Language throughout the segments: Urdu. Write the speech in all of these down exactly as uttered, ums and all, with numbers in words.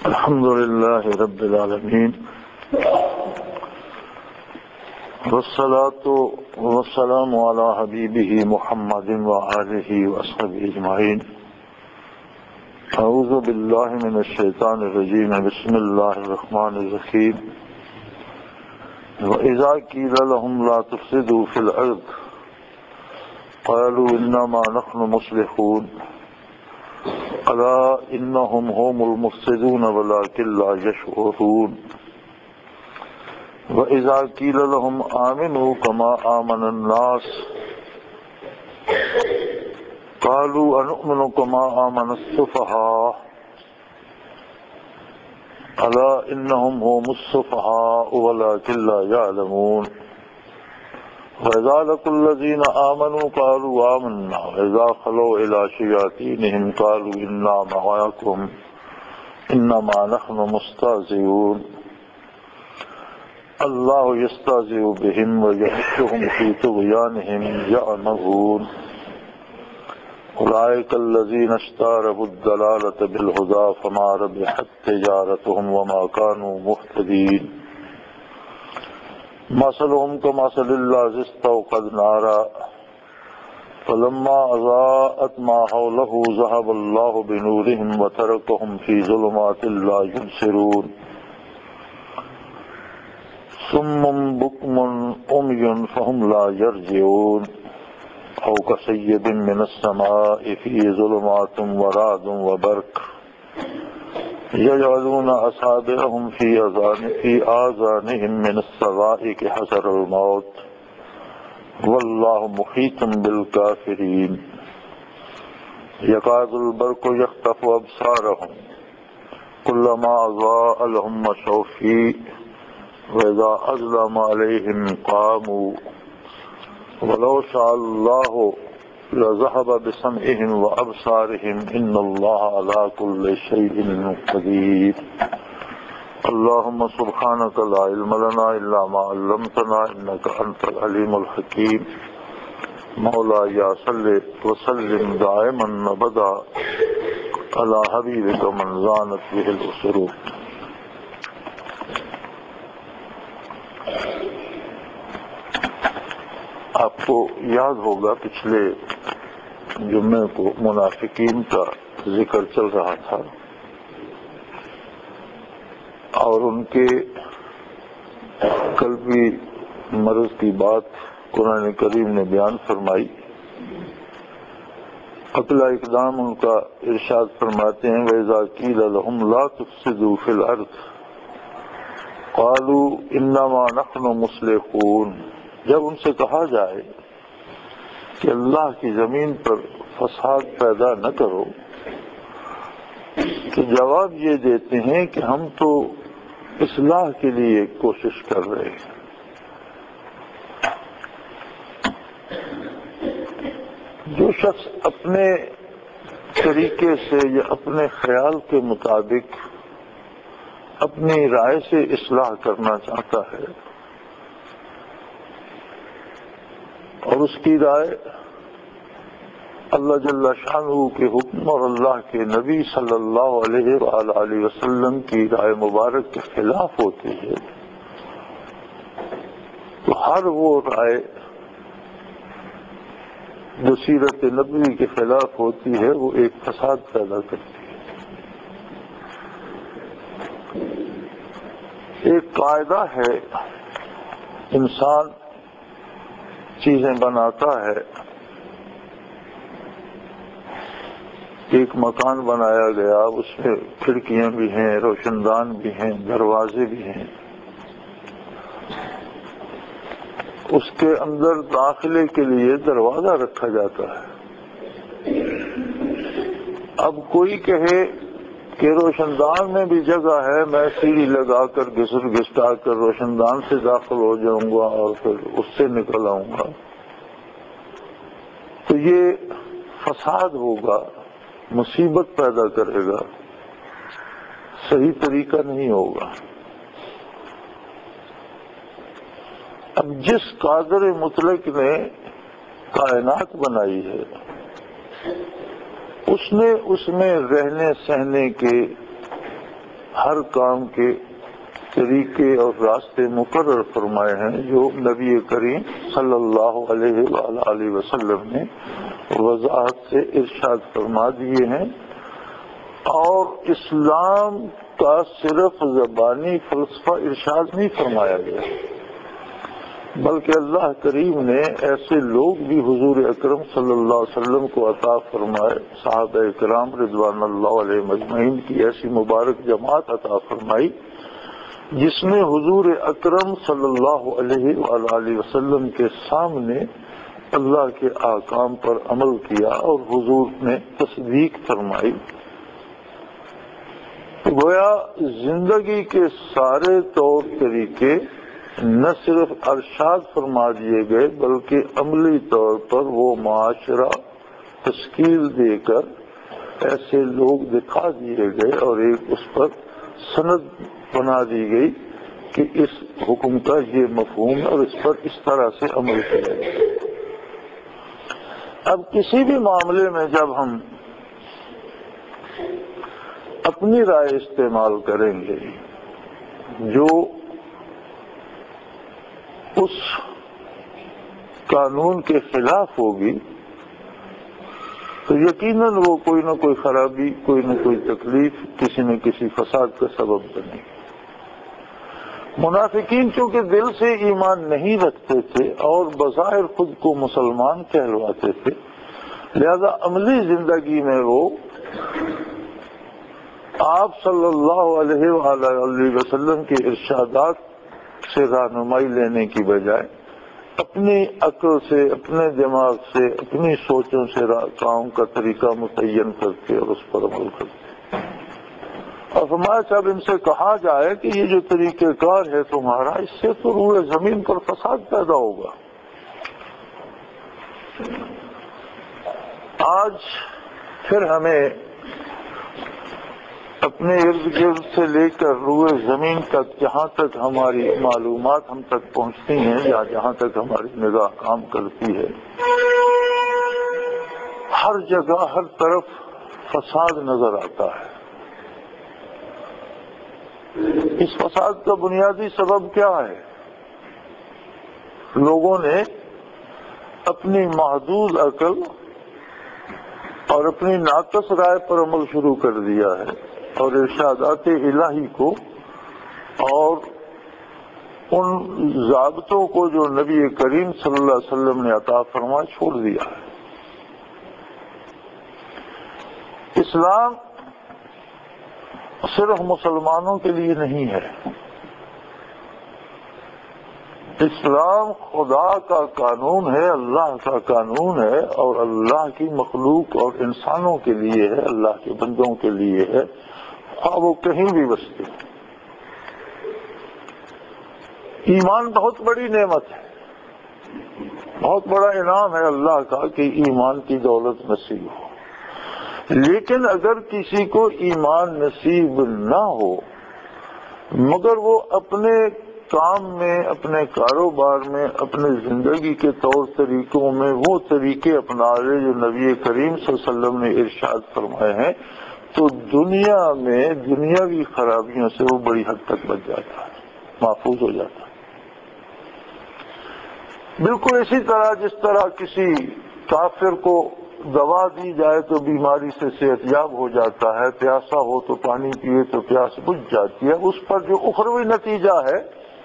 الحمد لله رب العالمين والصلاة والسلام على حبيبه محمد وآله وصحبه أجمعين. أعوذ بالله من الشيطان الرجيم. بسم الله الرحمن الرحيم. وإذا قيل لهم لا تفسدوا في الأرض قالوا إنما نحن مصلحون ألا إنهم هم المفسدون ولكن لا يشعرون. وإذا قيل لهم آمنوا كما آمن الناس قالوا أنؤمن كما آمن السفهاء ألا إنهم هم السفهاء ولكن لا يعلمون. وإذا لقوا الذين آمنوا قالوا آمنا وإذا خلوا إلى شياطينهم قالوا إنا معكم إنما نحن مستهزئون. الله يستهزئ بهم ويمدهم في طغيانهم يعمهون. أولئك الذين اشتروا الضلالة بالهدى فما ربحت تجارتهم وما كانوا مهتدين. مثلهم كمثل الذي استوقد نارا فلما أضاءت ما حوله ذهب الله بنورهم وتركهم في ظلمات لا يبصرون. صم بكم عمي فهم لا يرجعون. أو كصيب من السماء فيه ظلمات ورعد وبرق يجعلون أصابعهم في آذان في آذانهم من الصواعق حذر الموت والله محيط بالكافرين. يكاد البرق يخطف أبصارهم كلما أضاء لهم مشوا فيه وإذا أظلم عليهم قاموا ولو شاء الله لذهب بسمعهم وأبصارهم إن الله على كل شيء قدير. اللهم سبحانك لا علم لنا إلا ما علمتنا إنك أنت العليم الحكيم. مولاي صل وسلم دائما أبدا على حبيبك من زانت به الأسرور. آپ کو یاد ہوگا پچھلے جمعے کو منافقین کا ذکر چل رہا تھا اور ان کے قلبی مرض کی بات قرآن کریم نے بیان فرمائی. اگلا اقدام ان کا ارشاد فرماتے ہیں وَإِذَا قِيلَ لَهُمْ لَا تُفْسِدُوا فِي الْأَرْضِ قَالُوا إِنَّمَا نَحْنُ مُصْلِحُونَ. جب ان سے کہا جائے کہ اللہ کی زمین پر فساد پیدا نہ کرو تو جواب یہ دیتے ہیں کہ ہم تو اصلاح کے لیے کوشش کر رہے ہیں. جو شخص اپنے طریقے سے یا اپنے خیال کے مطابق اپنی رائے سے اصلاح کرنا چاہتا ہے اور اس کی رائے اللہ جل شانہ کے حکم اور اللہ کے نبی صلی اللہ علیہ وآلہ وسلم کی رائے مبارک کے خلاف ہوتی ہے تو ہر وہ رائے جو سیرت نبوی کے خلاف ہوتی ہے وہ ایک فساد پیدا کرتی ہے. ایک قاعدہ ہے انسان چیزیں بناتا ہے. ایک مکان بنایا گیا اس میں کھڑکیاں بھی ہیں روشن دان بھی ہیں دروازے بھی ہیں. اس کے اندر داخلے کے لیے دروازہ رکھا جاتا ہے. اب کوئی کہے کہ روشن دان میں بھی جگہ ہے میں سیڑھی لگا کر گھسر گھسٹا کر روشن دان سے داخل ہو جاؤں گا اور پھر اس سے نکل آؤں گا تو یہ فساد ہوگا مصیبت پیدا کرے گا صحیح طریقہ نہیں ہوگا. اب جس قادر مطلق نے کائنات بنائی ہے اس نے اس میں رہنے سہنے کے ہر کام کے طریقے اور راستے مقرر فرمائے ہیں جو نبی کریم صلی اللہ علیہ وآلہ وسلم نے وضاحت سے ارشاد فرما دیے ہیں، اور اسلام کا صرف زبانی فلسفہ ارشاد نہیں فرمایا گیا، بلکہ اللہ کریم نے ایسے لوگ بھی حضور اکرم صلی اللہ علیہ وسلم کو عطا فرمائے، صحابہ کرام رضوان اللہ علیہ مجمعین کی ایسی مبارک جماعت عطا فرمائی جس نے حضور اکرم صلی اللہ علیہ وآلہ وسلم کے سامنے اللہ کے احکام پر عمل کیا اور حضور نے تصدیق فرمائی۔ گویا زندگی کے سارے طور طریقے نہ صرف ارشاد فرما دیے گئے بلکہ عملی طور پر وہ معاشرہ تشکیل دے کر ایسے لوگ دکھا دیے گئے اور ایک اس پر سند بنا دی گئی کہ اس حکم کا یہ مفہوم ہے اور اس پر اس طرح سے عمل کیا جائے۔ اب کسی بھی معاملے میں جب ہم اپنی رائے استعمال کریں گے جو اس قانون کے خلاف ہوگی تو یقیناً وہ کوئی نہ کوئی خرابی، کوئی نہ کوئی تکلیف، کسی نہ کسی فساد کا سبب بنے گی۔ منافقین چونکہ دل سے ایمان نہیں رکھتے تھے اور بظاہر خود کو مسلمان کہلواتے تھے، لہذا عملی زندگی میں وہ آپ صلی اللہ علیہ وآلہ وسلم کے ارشادات سے رہنمائی لینے کی بجائے اپنی عقل سے، اپنے دماغ سے، اپنی سوچوں سے کام کا طریقہ متعین کرتے اور اس پر عمل کرتے۔ اور فرمایا جب ان سے کہا جائے کہ یہ جو طریقہ کار ہے تمہارا، اس سے تو روئے زمین پر فساد پیدا ہوگا۔ آج پھر ہمیں اپنے ارد گرد سے لے کر روئے زمین تک جہاں تک ہماری معلومات ہم تک پہنچتی ہیں یا جہاں تک ہماری نگاہ کام کرتی ہے، ہر جگہ ہر طرف فساد نظر آتا ہے۔ اس فساد کا بنیادی سبب کیا ہے؟ لوگوں نے اپنی محدود عقل اور اپنی ناقص رائے پر عمل شروع کر دیا ہے اور ارشادات الہی کو اور ان ضابطوں کو جو نبی کریم صلی اللہ علیہ وسلم نے عطا فرمایا چھوڑ دیا ہے۔ اسلام صرف مسلمانوں کے لیے نہیں ہے، اسلام خدا کا قانون ہے، اللہ کا قانون ہے اور اللہ کی مخلوق اور انسانوں کے لیے ہے، اللہ کے بندوں کے لیے ہے، خواہ وہ کہیں بھی بستے۔ ایمان بہت بڑی نعمت ہے، بہت بڑا انعام ہے اللہ کا کہ ایمان کی دولت نصیب ہو، لیکن اگر کسی کو ایمان نصیب نہ ہو مگر وہ اپنے کام میں، اپنے کاروبار میں، اپنے زندگی کے طور طریقوں میں وہ طریقے اپنا لے جو نبی کریم صلی اللہ علیہ وسلم نے ارشاد فرمائے ہیں، تو دنیا میں دنیاوی خرابیوں سے وہ بڑی حد تک بچ جاتا ہے، محفوظ ہو جاتا ہے۔ بالکل اسی طرح جس طرح کسی کافر کو دوا دی جائے تو بیماری سے صحت یاب ہو جاتا ہے، پیاسا ہو تو پانی پیے تو پیاس بجھ جاتی ہے، اس پر جو اخروی نتیجہ ہے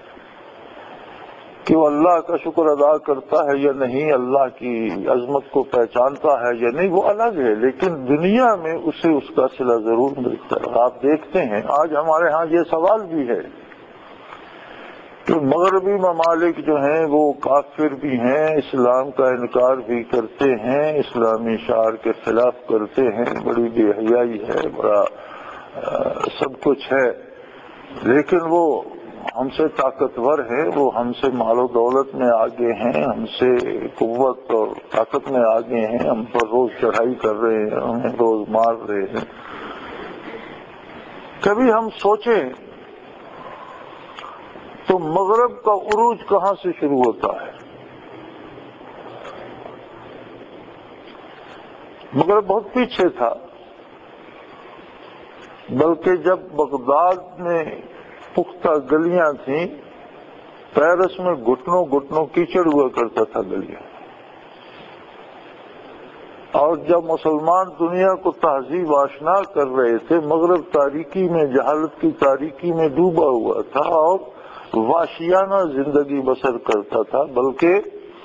کہ وہ اللہ کا شکر ادا کرتا ہے یا نہیں، اللہ کی عظمت کو پہچانتا ہے یا نہیں، وہ الگ ہے، لیکن دنیا میں اسے اس کا صلہ ضرور ملتا ہے۔ آپ دیکھتے ہیں آج ہمارے ہاں یہ سوال بھی ہے کہ مغربی ممالک جو ہیں وہ کافر بھی ہیں، اسلام کا انکار بھی کرتے ہیں، اسلامی شعار کے خلاف کرتے ہیں، بڑی بے حیائی ہے، بڑا سب کچھ ہے، لیکن وہ ہم سے طاقتور ہیں، وہ ہم سے مال و دولت میں آگے ہیں، ہم سے قوت اور طاقت میں آگے ہیں، ہم پر روز چڑھائی کر رہے ہیں، ہمیں روز مار رہے ہیں۔ کبھی ہم سوچیں تو مغرب کا عروج کہاں سے شروع ہوتا ہے؟ مغرب بہت پیچھے تھا، بلکہ جب بغداد میں پختہ گلیاں تھیں، پیرس میں گھٹنوں گھٹنوں کیچڑ ہوا کرتا تھا گلیاں، اور جب مسلمان دنیا کو تہذیب آشنا کر رہے تھے، مغرب تاریکی میں، جہالت کی تاریکی میں ڈوبا ہوا تھا اور وحشیانہ زندگی بسر کرتا تھا، بلکہ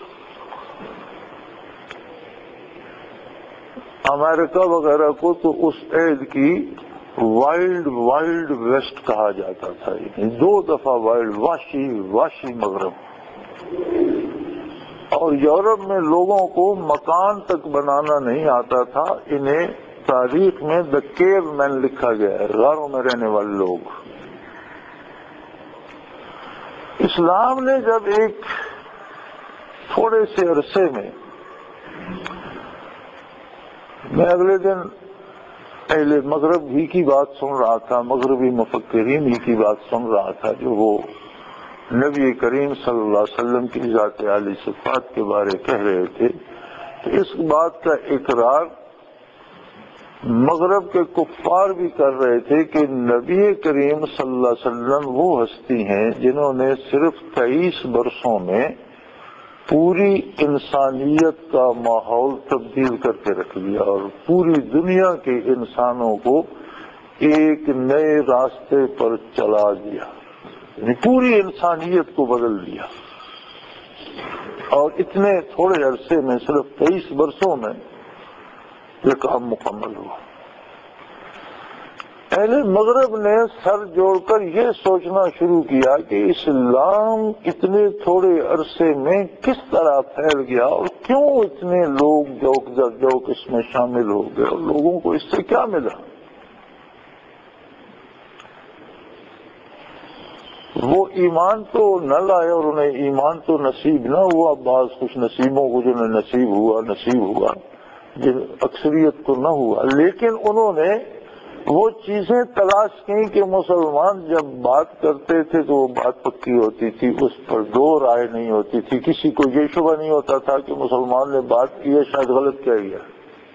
امریکہ وغیرہ کو تو اس عہد کی وائلڈ وائلڈ ویسٹ کہا جاتا تھا، یعنی دو دفعہ وائلڈ، وحشی وحشی مغرب۔ اور یورپ میں لوگوں کو مکان تک بنانا نہیں آتا تھا، انہیں تاریخ میں دا کیو مین لکھا گیا ہے، غاروں میں رہنے والے لوگ۔ اسلام نے جب ایک تھوڑے سے عرصے میں، میں اگلے دن اہل مغرب ہی کی بات سن رہا تھا، مغربی مفکرین ہی کی بات سن رہا تھا، جو وہ نبی کریم صلی اللہ علیہ وسلم کی ذات عالی صفات کے بارے کہہ رہے تھے، تو اس بات کا اقرار مغرب کے کفار بھی کر رہے تھے کہ نبی کریم صلی اللہ علیہ وسلم وہ ہستی ہیں جنہوں نے صرف تئیس برسوں میں پوری انسانیت کا ماحول تبدیل کر کے رکھ دیا اور پوری دنیا کے انسانوں کو ایک نئے راستے پر چلا دیا، یعنی پوری انسانیت کو بدل دیا، اور اتنے تھوڑے عرصے میں، صرف تئیس برسوں میں یہ کام مکمل ہوا۔ اہل مغرب نے سر جوڑ کر یہ سوچنا شروع کیا کہ اسلام اتنے تھوڑے عرصے میں کس طرح پھیل گیا اور کیوں اتنے لوگ جوک در جوک اس میں شامل ہو گئے، اور لوگوں کو اس سے کیا ملا۔ وہ ایمان تو نہ لائے اور انہیں ایمان تو نصیب نہ ہوا، بعض خوش نصیبوں کو جنہیں نصیب ہوا نصیب ہوا، جن اکثریت کو نہ ہوا، لیکن انہوں نے وہ چیزیں تلاش کی کہ مسلمان جب بات کرتے تھے تو وہ بات پکی ہوتی تھی، اس پر دو رائے نہیں ہوتی تھی، کسی کو یہ شبہ نہیں ہوتا تھا کہ مسلمان نے بات کی ہے شاید غلط کہہ گیا۔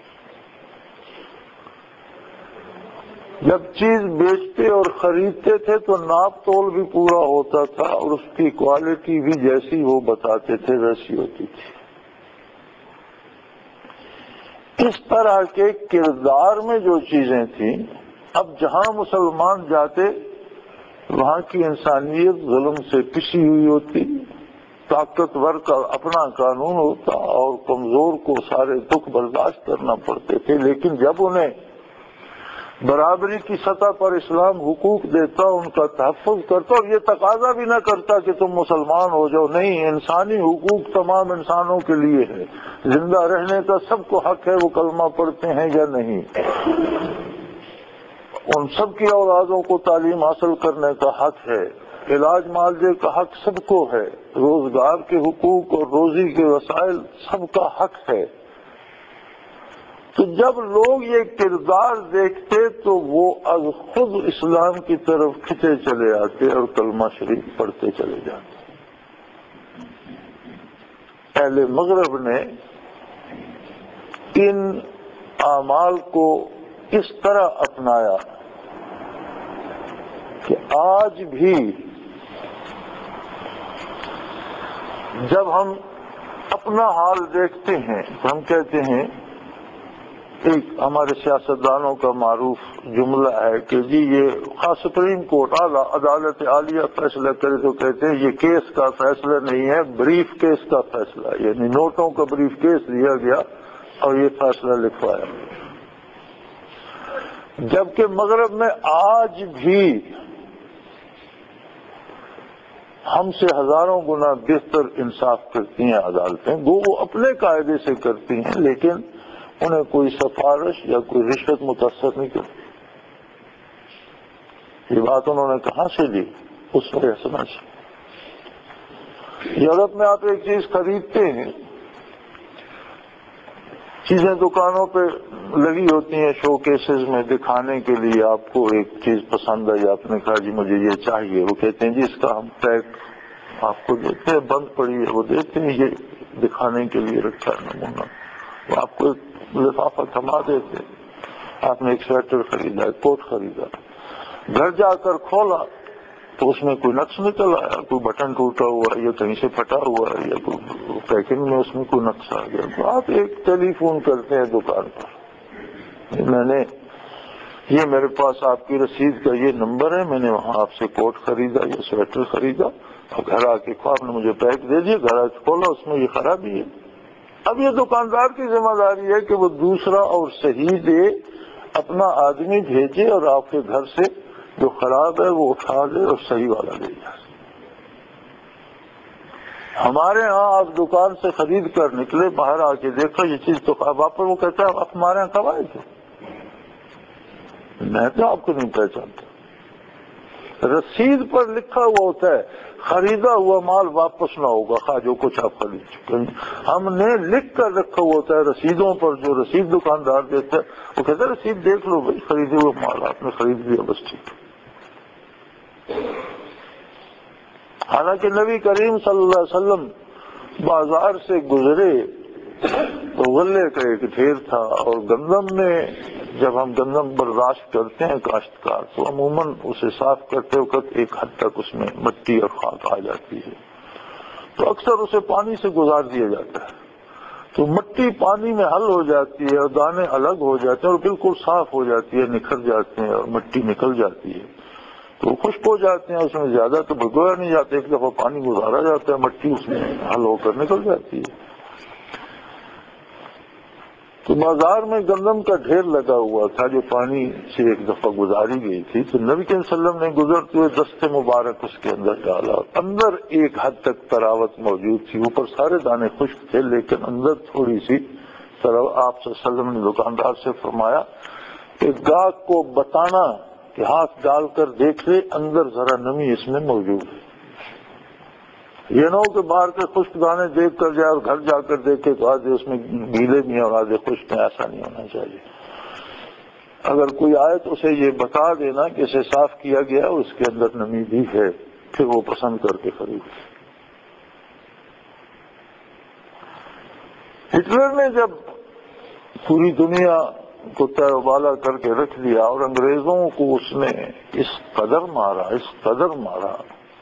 جب چیز بیچتے اور خریدتے تھے تو ناپ تول بھی پورا ہوتا تھا اور اس کی کوالٹی بھی جیسی وہ بتاتے تھے ویسی ہوتی تھی۔ اس طرح کے کردار میں جو چیزیں تھیں، اب جہاں مسلمان جاتے وہاں کی انسانیت ظلم سے پسی ہوئی ہوتی، طاقتور کا اپنا قانون ہوتا اور کمزور کو سارے دکھ برداشت کرنا پڑتے تھے، لیکن جب انہیں برابری کی سطح پر اسلام حقوق دیتا، ان کا تحفظ کرتا اور یہ تقاضا بھی نہ کرتا کہ تم مسلمان ہو جاؤ، نہیں، انسانی حقوق تمام انسانوں کے لیے ہے، زندہ رہنے کا سب کو حق ہے، وہ کلمہ پڑھتے ہیں یا نہیں، ان سب کی اولادوں کو تعلیم حاصل کرنے کا حق ہے، علاج معالجے کا حق سب کو ہے، روزگار کے حقوق اور روزی کے وسائل سب کا حق ہے۔ تو جب لوگ یہ کردار دیکھتے تو وہ از خود اسلام کی طرف کھنچے چلے آتے اور کلمہ شریف پڑھتے چلے جاتے۔ اہل مغرب نے ان اعمال کو اس طرح اپنایا کہ آج بھی جب ہم اپنا حال دیکھتے ہیں تو ہم کہتے ہیں، ایک ہمارے سیاستدانوں کا معروف جملہ ہے کہ جی یہ خاص سپریم کورٹ اعلیٰ عدالت عالیہ فیصلہ کرے تو کہتے ہیں یہ کیس کا فیصلہ نہیں ہے، بریف کیس کا فیصلہ، یعنی نوٹوں کا بریف کیس دیا گیا اور یہ فیصلہ لکھوایا۔ جبکہ مغرب میں آج بھی ہم سے ہزاروں گنا بہتر انصاف کرتی ہیں عدالتیں، وہ وہ اپنے قاعدے سے کرتی ہیں، لیکن انہیں کوئی سفارش یا کوئی رشوت متاثر نہیں کرتی۔ یہ بات انہوں نے کہاں سے لی؟ اس وجہ سمجھ۔ یورپ میں آپ ایک چیز خریدتے ہیں، چیزیں دکانوں پہ لگی ہوتی ہیں شو کیسز میں دکھانے کے لیے، آپ کو ایک چیز پسند آئی، آپ نے کہا جی مجھے یہ چاہیے، وہ کہتے ہیں جی اس کا ہم پیک آپ کو دیتے ہیں، بند پڑی ہے، وہ دیتے ہیں، یہ دکھانے کے لیے رکھا ہے نمونہ، وہ آپ کو ایک لفافہ تھما دیتے ہیں۔ آپ نے ایک سویٹر خریدا، ایک کوٹ خریدا، گھر جا کر کھولا تو اس میں کوئی نقص نکل آیا، کوئی بٹن ٹوٹا ہوا ہے یا کہیں سے پھٹا ہوا ہے یا کوئی پیکنگ میں اس میں کوئی نقص آ گیا، تو آپ ایک ٹیلی فون کرتے ہیں دکان پر، میں نے یہ میرے پاس آپ کی رسید کا یہ نمبر ہے، میں نے وہاں آپ سے کوٹ خریدا یا سویٹر خریدا، اور گھر آ کے آپ نے مجھے پیک دے دیا، گھر آ کے کھولا اس میں یہ خرابی ہے۔ اب یہ دکاندار کی ذمہ داری ہے کہ وہ دوسرا اور صحیح دے، اپنا آدمی بھیجے اور آپ کے گھر سے جو خراب ہے وہ اٹھا لے اور صحیح والا لے جائے۔ ہمارے ہاں آپ دکان سے خرید کر نکلے، باہر آ کے دیکھا یہ چیز تو واپس، وہ کہتا ہے آپ ہمارے یہاں کب آئے تھے؟ میں تو آپ کو نہیں پہچانتا۔ رسید پر لکھا ہوا ہوتا ہے خریدا ہوا مال واپس نہ ہوگا، خواہ جو کچھ آپ خرید چکے ہیں۔ ہم نے لکھ کر رکھا ہوا ہوتا ہے رسیدوں پر، جو رسید دکاندار دیتا ہے وہ کہتا ہے رسید دیکھ لو بھائی، خریدے ہوئے مال آپ نے خرید لیا، بس ٹھیک۔ حالانکہ نبی کریم صلی اللہ علیہ وسلم بازار سے گزرے تو غلے کا ایک ڈھیر تھا، اور گندم میں جب ہم گندم برداشت کرتے ہیں کاشتکار تو عموماً اسے صاف کرتے وقت ایک حد تک اس میں مٹی اور خاک آ جاتی ہے، تو اکثر اسے پانی سے گزار دیا جاتا ہے، تو مٹی پانی میں حل ہو جاتی ہے اور دانے الگ ہو جاتے ہیں اور بالکل صاف ہو جاتی ہے، نکھر جاتے ہیں اور مٹی نکل جاتی ہے، تو خشک ہو جاتے ہیں، اس میں زیادہ تو بھگویا نہیں جاتا، ایک دفعہ پانی گزارا جاتا ہے، مٹی اس میں حل ہو کر نکل جاتی ہے۔ تو بازار میں گندم کا ڈھیر لگا ہوا تھا جو پانی سے ایک دفعہ گزاری گئی تھی، تو نبی صلی اللہ علیہ وسلم نے گزرتے ہوئے دستے مبارک اس کے اندر ڈالا، اندر ایک حد تک تراوت موجود تھی، اوپر سارے دانے خشک تھے لیکن اندر تھوڑی سی تراوت۔ آپ صلی اللہ علیہ وسلم نے دکاندار سے فرمایا کہ گاہک کو بتانا کہ ہاتھ ڈال کر دیکھ لے اندر ذرا نمی اس میں موجود ہے، یہ نہ ہو کہ باہر کے خشک دانے دیکھ کر جائے اور گھر جا کر دیکھے تو آدھے اس میں گیلے بھی ہیں اور آدھے خشک ہیں، ایسا نہیں ہونا چاہیے۔ اگر کوئی آئے تو اسے یہ بتا دینا کہ اسے صاف کیا گیا اور اس کے اندر نمی بھی ہے، پھر وہ پسند کر کے خریدے۔ ہٹلر نے جب پوری دنیا کو تیر و بالا کر کے رکھ دیا اور انگریزوں کو اس نے اس قدر مارا اس قدر مارا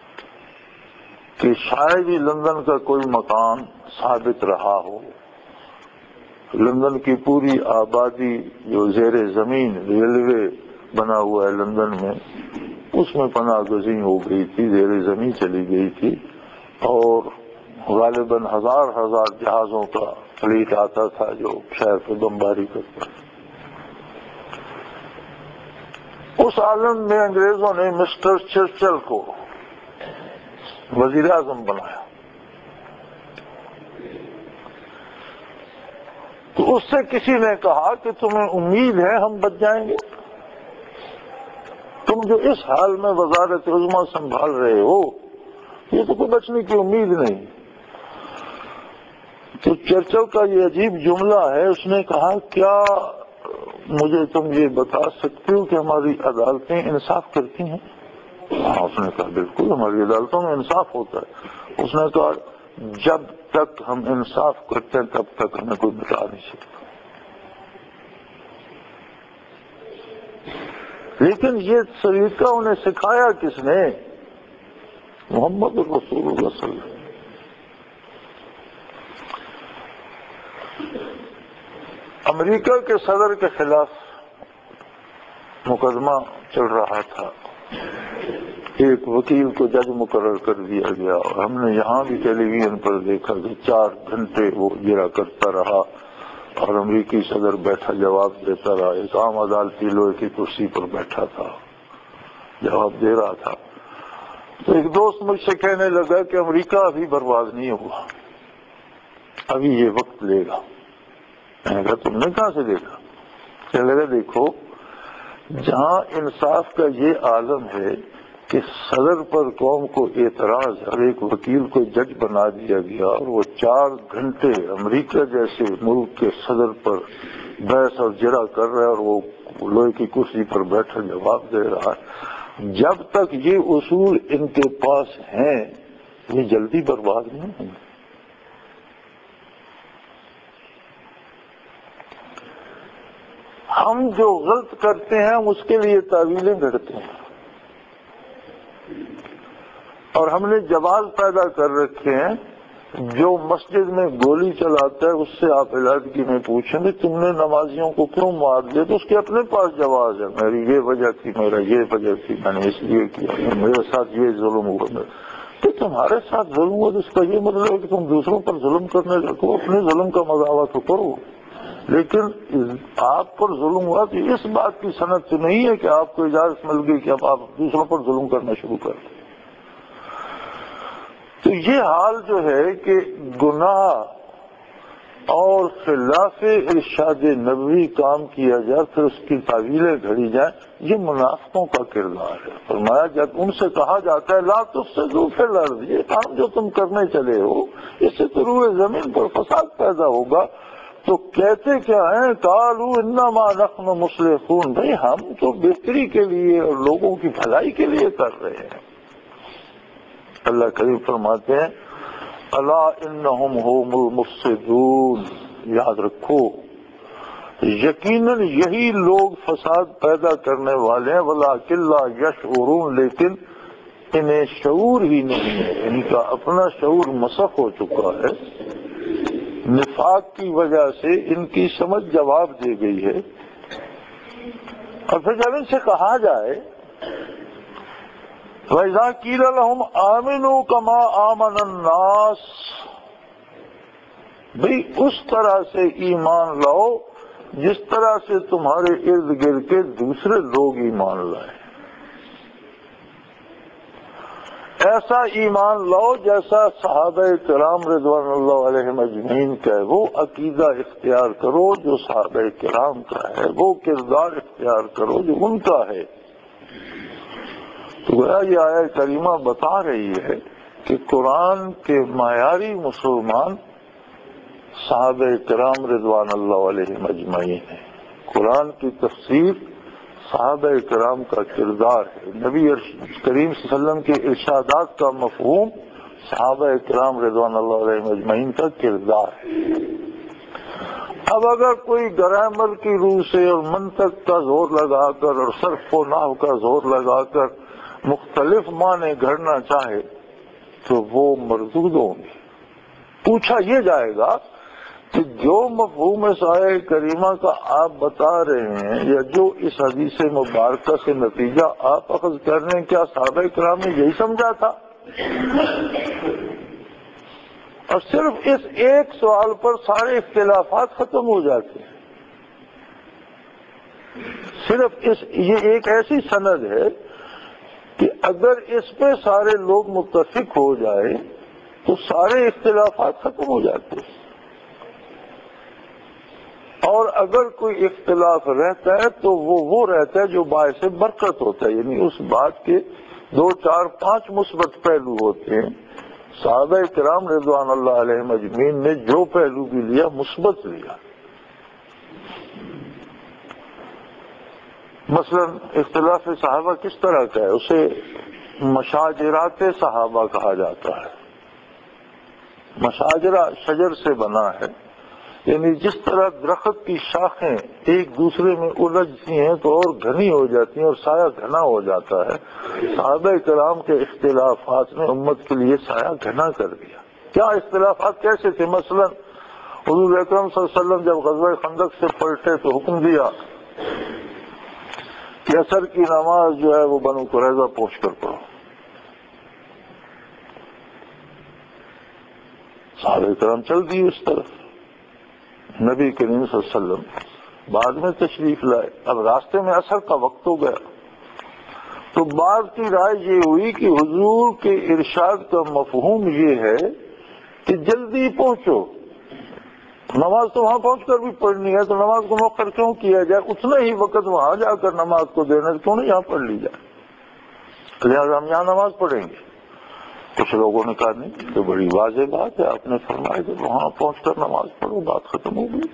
کہ شاید ہی لندن کا کوئی مکان ثابت رہا ہو، لندن کی پوری آبادی جو زیر زمین ریلوے بنا ہوا ہے لندن میں، اس میں پناہ گزین ہو گئی تھی، زیر زمین چلی گئی تھی، اور غالباً ہزار ہزار جہازوں کا فلیٹ آتا تھا جو شہر پہ بمباری کرتا تھا۔ اس عالم میں انگریزوں نے مسٹر چرچل کو وزیر اعظم بنایا، تو اس سے کسی نے کہا کہ تمہیں امید ہے ہم بچ جائیں گے؟ تم جو اس حال میں وزارت عظمیٰ سنبھال رہے ہو یہ تو کوئی بچنے کی امید نہیں۔ تو چرچل کا یہ عجیب جملہ ہے، اس نے کہا کیا مجھے تم یہ بتا سکتے ہو کہ ہماری عدالتیں انصاف کرتی ہیں؟ ہاں، اس نے کہا بالکل ہماری عدالتوں میں انصاف ہوتا ہے۔ اس نے کہا جب تک ہم انصاف کرتے ہیں تب تک ہمیں کوئی بتا نہیں سکتا۔ لیکن یہ طریقہ انہیں سکھایا کس نے؟ محمد رسول اللہ صلی اللہ علیہ وسلم۔ امریکہ کے صدر کے خلاف مقدمہ چل رہا تھا، ایک وکیل کو جج مقرر کر دیا گیا، اور ہم نے یہاں بھی ٹیلی ویژن پر دیکھا کہ چار گھنٹے وہ جرا کرتا رہا اور امریکی صدر بیٹھا جواب دیتا رہا، ایک عام عدالتی لوہے کی کرسی پر بیٹھا تھا جواب دے رہا تھا۔ تو ایک دوست مجھ سے کہنے لگا کہ امریکہ ابھی برباد نہیں ہوا، ابھی یہ وقت لے گا۔ میں نے کہا تم نے کہاں سے دیکھا؟ کہنے لگا دیکھو، جہاں انصاف کا یہ عالم ہے کہ صدر پر قوم کو اعتراض ہے اور ایک وکیل کو جج بنا دیا گیا اور وہ چار گھنٹے امریکہ جیسے ملک کے صدر پر بحث اور جرا کر رہا ہے اور وہ لوہے کی کرسی پر بیٹھا جواب دے رہا ہے، جب تک یہ اصول ان کے پاس ہیں یہ جلدی برباد نہیں ہوں گے۔ ہم جو غلط کرتے ہیں ہم اس کے لیے تعویلیں گھڑتے ہیں، اور ہم نے جواز پیدا کر رکھے ہیں۔ جو مسجد میں گولی چلاتا ہے اس سے آپ علیحدگی میں پوچھیں گے تم نے نمازیوں کو کیوں مار دیا، تو اس کے اپنے پاس جواز ہے، میری یہ وجہ تھی، میرا یہ وجہ تھی، میں نے اس لیے کیا، میرے ساتھ یہ ظلم ہوا۔ تو تمہارے ساتھ ظلم ہوا تو اس کا یہ مطلب ہے کہ تم دوسروں پر ظلم کرنے لگو، اپنے ظلم کا مداوع تو کرو، لیکن آپ پر ظلم ہوا تو اس بات کی سند تو نہیں ہے کہ آپ کو اجازت مل گئی کہ اب آپ دوسروں پر ظلم کرنا شروع کر دیں۔ تو یہ حال جو ہے کہ گناہ اور خلاف ارشاد نبوی کام کیا جائے پھر اس کی تعویلیں گھڑی جائیں، یہ منافقوں کا کردار ہے۔ فرمایا جب ان سے کہا جاتا ہے لا تفسدوا فی الارض، یہ کام جو تم کرنے چلے ہو اس سے تو روئے زمین پر فساد پیدا ہوگا، تو کہتے کیا ہیں قالوا انما نحن مصلحون، بھائی ہم تو بہتری کے لیے اور لوگوں کی بھلائی کے لیے کر رہے ہیں۔ اللہ کریم فرماتے ہیں الا انہم هم المفسدون، یاد رکھو یقیناً یہی لوگ فساد پیدا کرنے والے ہیں، ولکن لا یشعرون، لیکن انہیں شعور ہی نہیں ہے، ان کا اپنا شعور مسخ ہو چکا ہے، نفاق کی وجہ سے ان کی سمجھ جواب دی گئی ہے۔ اور پھر جب ان سے کہا جائے وَإِذَا قِيلَ لَهُمْ آمِنُوا كَمَا آمَنَ النَّاسُ، بھئی اس طرح سے ایمان لاؤ جس طرح سے تمہارے ارد گرد کے دوسرے لوگ ایمان لائیں، ایسا ایمان لاؤ جیسا صحابہ کرام رضوان اللہ علیہم اجمعین کا ہے، وہ عقیدہ اختیار کرو جو صحابہ کرام کا ہے، وہ کردار اختیار کرو جو ان کا ہے۔ تو گویا یہ آیت کریمہ بتا رہی ہے کہ قرآن کے معیاری مسلمان صحابہ کرام رضوان اللہ علیہم اجمعین ہیں، قرآن کی تفسیر صحابہ کرام کا کردار ہے، نبی کریم صلی اللہ علیہ وسلم کے ارشادات کا مفہوم صحابہ کرام رضوان اللہ علیہم اجمعین کا کردار ہے۔ اب اگر کوئی گرامر کی روح سے اور منطق کا زور لگا کر اور صرف و نحو کا زور لگا کر مختلف معنی گھڑنا چاہے تو وہ مردود ہوں گے۔ پوچھا یہ جائے گا کہ جو مفہوم اس آیہ کریمہ کا آپ بتا رہے ہیں یا جو اس حدیث مبارکہ سے نتیجہ آپ اخذ کر رہے ہیں، کیا صحابہ کرام نے یہی سمجھا تھا؟ اور صرف اس ایک سوال پر سارے اختلافات ختم ہو جاتے ہیں۔ صرف اس یہ ایک ایسی سند ہے کہ اگر اس پہ سارے لوگ متفق ہو جائے تو سارے اختلافات ختم ہو جاتے ہیں، اور اگر کوئی اختلاف رہتا ہے تو وہ وہ رہتا ہے جو باعث برکت ہوتا ہے، یعنی اس بات کے دو چار پانچ مثبت پہلو ہوتے ہیں۔ صحابہ کرام رضوان اللہ علیہم اجمعین نے جو پہلو بھی لیا مثبت لیا۔ مثلا اختلاف صحابہ کس طرح کا ہے؟ اسے مشاجرات صحابہ کہا جاتا ہے۔ مشاجرہ شجر سے بنا ہے، یعنی جس طرح درخت کی شاخیں ایک دوسرے میں الجھتی ہیں تو اور گھنی ہو جاتی ہیں اور سایہ گھنا ہو جاتا ہے، صحابہ کرام کے اختلافات نے امت کے لیے سایہ گھنا کر دیا۔ کیا اختلافات کیسے تھے؟ مثلا حضور اکرم صلی اللہ علیہ وسلم جب غزوہ خندق سے پلٹے تو حکم دیا کہ عصر کی نماز جو ہے وہ بنو قریظہ پہنچ کر پڑھو۔ صحابہ کرام چل دیے اس طرف، نبی کریم صلی اللہ علیہ وسلم بعد میں تشریف لائے۔ اب راستے میں عصر کا وقت ہو گیا تو بعض کی رائے یہ ہوئی کہ حضور کے ارشاد کا مفہوم یہ ہے کہ جلدی پہنچو، نماز تو وہاں پہنچ کر بھی پڑھنی ہے تو نماز کو مؤخر کیوں کیا جائے، اتنا ہی وقت وہاں جا کر نماز کو دینا کیوں نہیں یہاں پڑھ لی جائے، لہٰذا ہم یہاں نماز پڑھیں گے۔ کچھ لوگوں نے کہا نہیں، تو بڑی واضح بات ہے، آپ نے فرمایا کہ وہاں پہنچ کر نماز پڑھو، بات ختم ہو گئی۔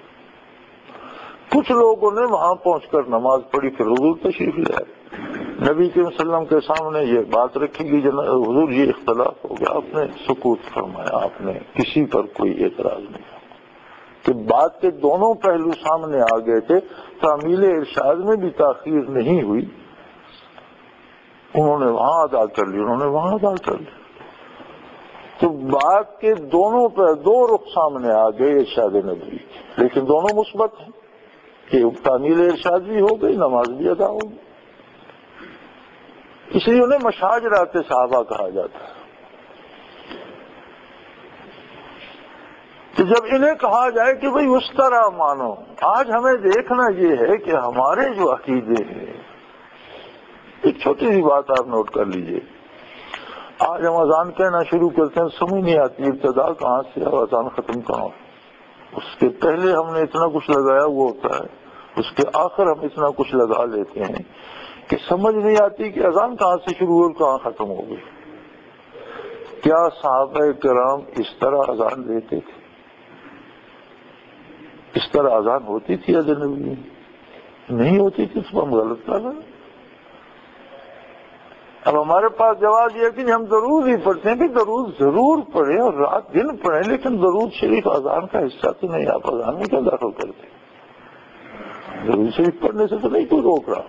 کچھ لوگوں نے وہاں پہنچ کر نماز پڑھی، پھر حضور تشریف لے آئے، نبی کے وسلم کے سامنے یہ بات رکھی گئی، حضور یہ اختلاف ہو گیا، آپ نے سکوت فرمایا، آپ نے کسی پر کوئی اعتراض نہیں۔ کہ بات کے دونوں پہلو سامنے آ گئے تھے، تعمیل ارشاد میں بھی تاخیر نہیں ہوئی، انہوں نے وہاں ادا کر لی، انہوں نے وہاں ادا کر لی، تو بات کے دونوں پہ دو رخ سامنے آ گئے ارشاد نبوی، لیکن دونوں مثبت ہیں کہ تعمیل ارشاد بھی ہو گئی، نماز بھی ادا ہو گئی، اس لیے انہیں مشاجرات صحابہ کہا جاتا ہے۔ تو جب انہیں کہا جائے کہ بھئی اس طرح مانو، آج ہمیں دیکھنا یہ ہے کہ ہمارے جو عقیدے ہیں، ایک چھوٹی سی بات آپ نوٹ کر لیجئے، آج ہم اذان کہنا شروع کرتے ہیں، سمجھ نہیں آتی ابتدا کہاں سے اور اذان ختم کہاں، اس کے پہلے ہم نے اتنا کچھ لگایا ہوا ہوتا ہے، اس کے آخر ہم اتنا کچھ لگا لیتے ہیں کہ سمجھ نہیں آتی کہ اذان کہاں سے شروع اور کہاں ختم ہو گئی۔ کیا صحابہ کرام اس طرح اذان دیتے تھے؟ اس طرح اذان ہوتی تھی اجنبی میں؟ نہیں ہوتی تھی، اس کو ہم غلط کر رہے ہیں۔ اب ہمارے پاس جواب یہ کہ ہم درود ہی پڑھتے ہیں، کہ درود ضرور پڑھیں اور رات دن پڑھیں، لیکن درود شریف اذان کا حصہ تو نہیں، آپ اذان میں کیا داخل کرتے؟ درود شریف پڑھنے سے تو نہیں کوئی روک رہا،